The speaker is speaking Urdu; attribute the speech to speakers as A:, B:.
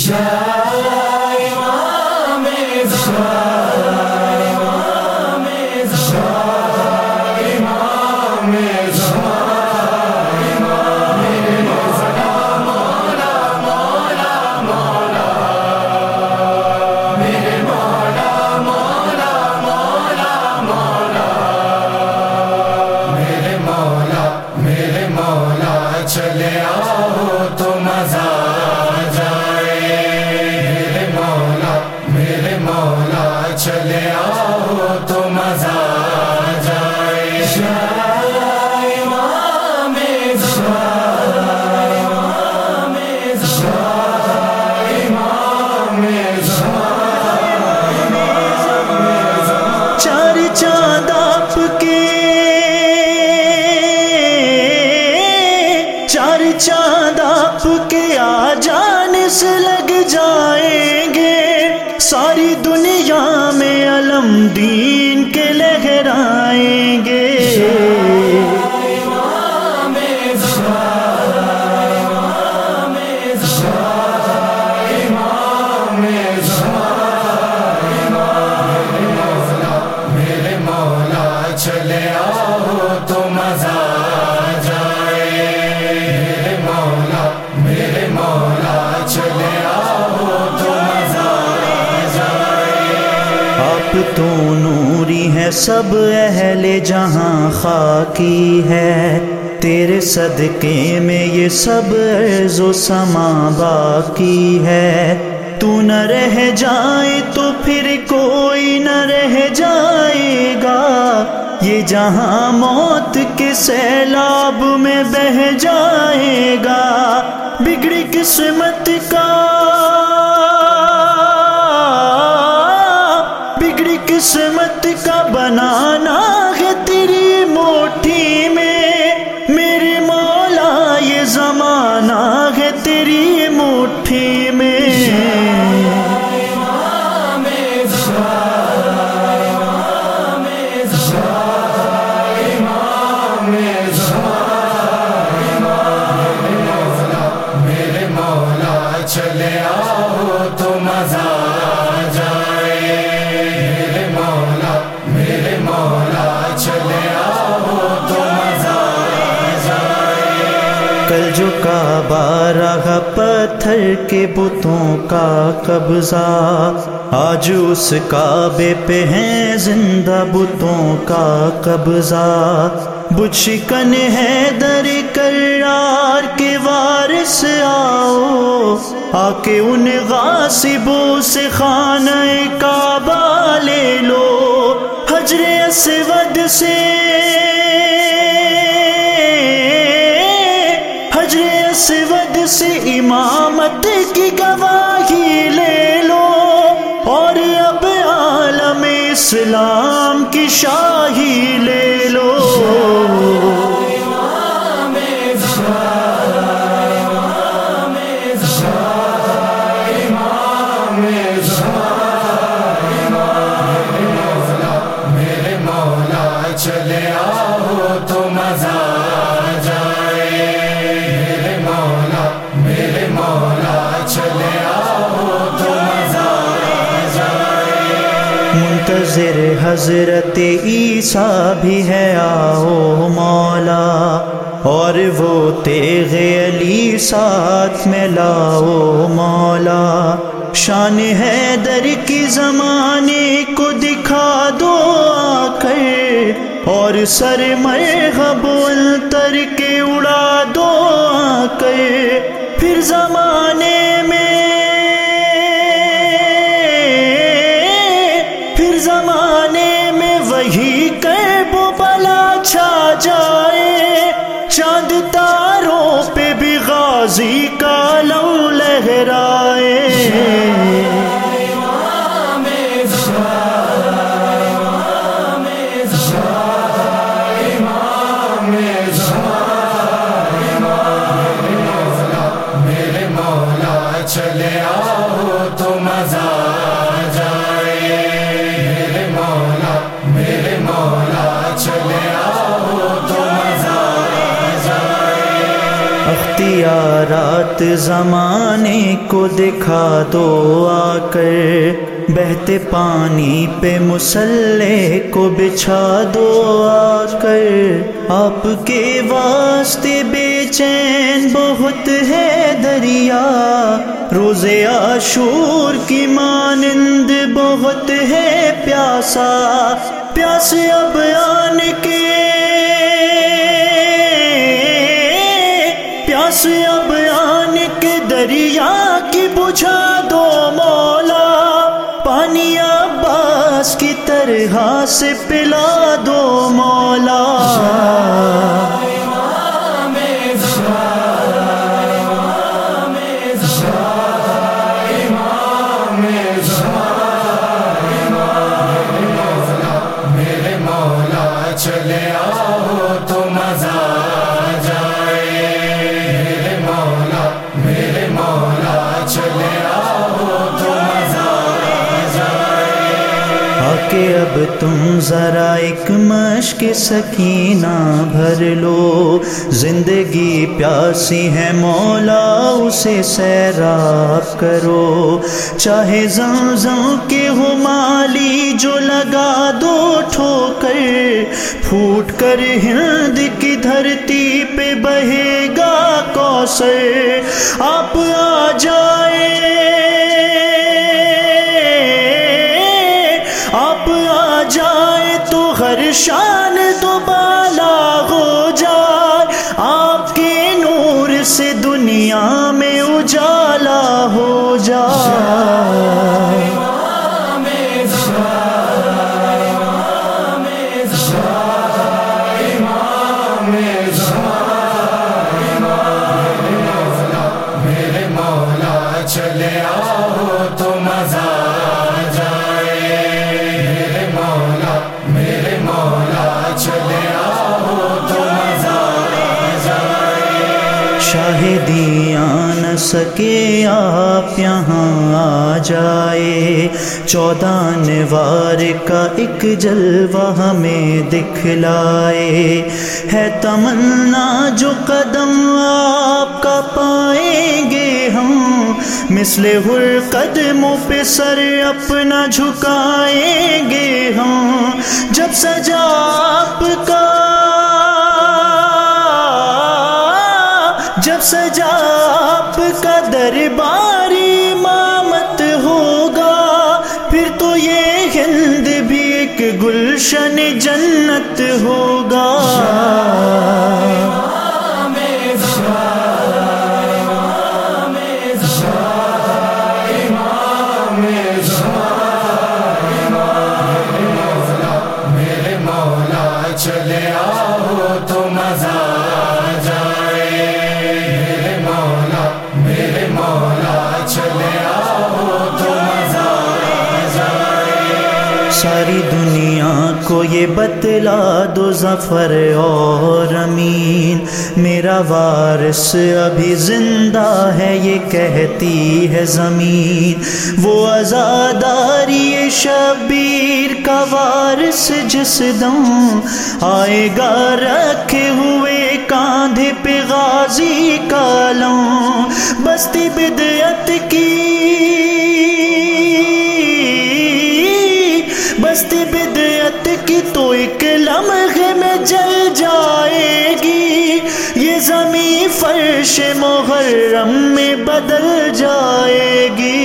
A: چلے آؤ تو مزہ آ جائے، میرے مولا چلے آؤ تو مزہ آ جائے، امام
B: چار چاند آپ کے، چار چاند آپ کے آ جانے سے لگ جائیں گے، ساری دنیا میں علم دین کے لہرائیں گے،
A: میرے مولا چلے آؤ تو مزہ آ جائے، میرے مولا چلے آؤ تو مزہ آ جائے،
B: آپ تو نوری ہے سب اہل جہاں خاکی ہے، تیرے صدقے میں یہ سب ارض و سما باقی ہے، تو نہ رہ جائے تو پھر کوئی نہ رہ جائے گا، یہ جہاں موت کے سیلاب میں بہہ جائے گا، بگڑی قسمت کا، بگڑی قسمت کا بنانا ہے تیری مٹھی میں، میرے مولا یہ زمانہ ہے تیری مٹھی میں،
A: چلے آؤ تو مزہ آ جائے، میرے مولا چلے آؤ تو مزہ آ جائے،
B: کل جو کعبہ رہا پتھر کے بتوں کا قبضہ، آج اس کعبے پہ ہیں زندہ بتوں کا قبضہ، بت شکن ہے در کرار کے وارث آؤ، آ کے ان غاصبوں سے خانہ کعبہ لے لو، حجر اسود سے، حجر اسود سے امامت کی گواہی لے لو، اور اب عالم اسلام کی شاہی لے لو،
A: میرے مولا چلے آؤ تو مزہ آ جائے، میرے مولا چلے آؤ تو مزہ آ جائے،
B: منتظر حضرت عیسیٰ بھی ہے آؤ مولا، اور وہ تیغ علی ساتھ میں لاؤ مولا، شان حیدر کی زمانے کو دکھا دو آ کر، اور سر مرحب التر کے اڑا دو آ کر، پھر زمانے میں، پھر زمانے میں وہی کرب و بلا چھا جائے، چاند تاروں پہ بھی غازی کا لو لہرائے،
A: میرے مولا چلے آؤ تو مزہ آ جائے، میرے مولا چلے آؤ تو مزہ آ جائے،
B: اختیارات حالت زمانے کو دکھا دو آ کر، بہتے پانی پہ مسلح کو بچھا دو آ کر، آپ کے واسطے بے چین بہت ہے دریا، روز عاشور کی مانند بہت ہے پیاسا، پیاس اب آن کے، پیاس اب آن کے دریا کی بجھا دو مولا، پانی عباس کی طرح سے پلا دو مولا۔
A: میرے مولا چلے آؤ تو مزہ آ جائے، میرے مولا چلے آؤ تو مزہ آ جائے۔
B: آکے اب تم ذرا ایک مشق سکینہ بھر لو، زندگی پیاسی ہے مولا اسے سیراب کرو، چاہے زمزم کے ہو مالی جو لگا دو ٹھوکر، پھوٹ کر ہند کی دھرتی پہ بہے گا کوثر، آپ آ جائیں، آپ آ جائے تو ہر شان تو بالا ہو جائے، آپ کے نور سے دنیا میں اجالا ہو جائے۔
A: میرے مولا چلے آؤ تو مزہ آ جائے، میرے مولا چلے آؤ تو مزہ آ جائے۔
B: شاہدی آ نہ سکے آپ یہاں آ جائے، 14 نوار کا ایک جلوہ ہمیں دکھلائے، ہے تمنا جو قدم آپ کا پائیں گے ہم، مثل ہر قدموں پہ سر اپنا جھکائیں گے ہم، جب سجا آپ کا، جب سجا آپ کا دربار امامت ہوگا، پھر تو یہ ہند بھی ایک گلشن جنت ہوگا۔
A: میرے مولا چلے آؤ تو مزہ آ جائے، میرے مولا چلے آؤ تو مزہ آ جائے۔
B: ساری دنیا کو یہ بتلا دو ظفر اور امین، میرا وارث ابھی زندہ ہے یہ کہتی ہے زمین، وہ عزاداری شبیر کا وارث جس دم آئے گا رکھے ہوئے کاندھے پہ غازی کا علم، بستی بدعت کی، بستی بدعت کی تو ایک لمحے میں جل جائے گی، یہ زمین فرش محرم میں بدل جائے گی۔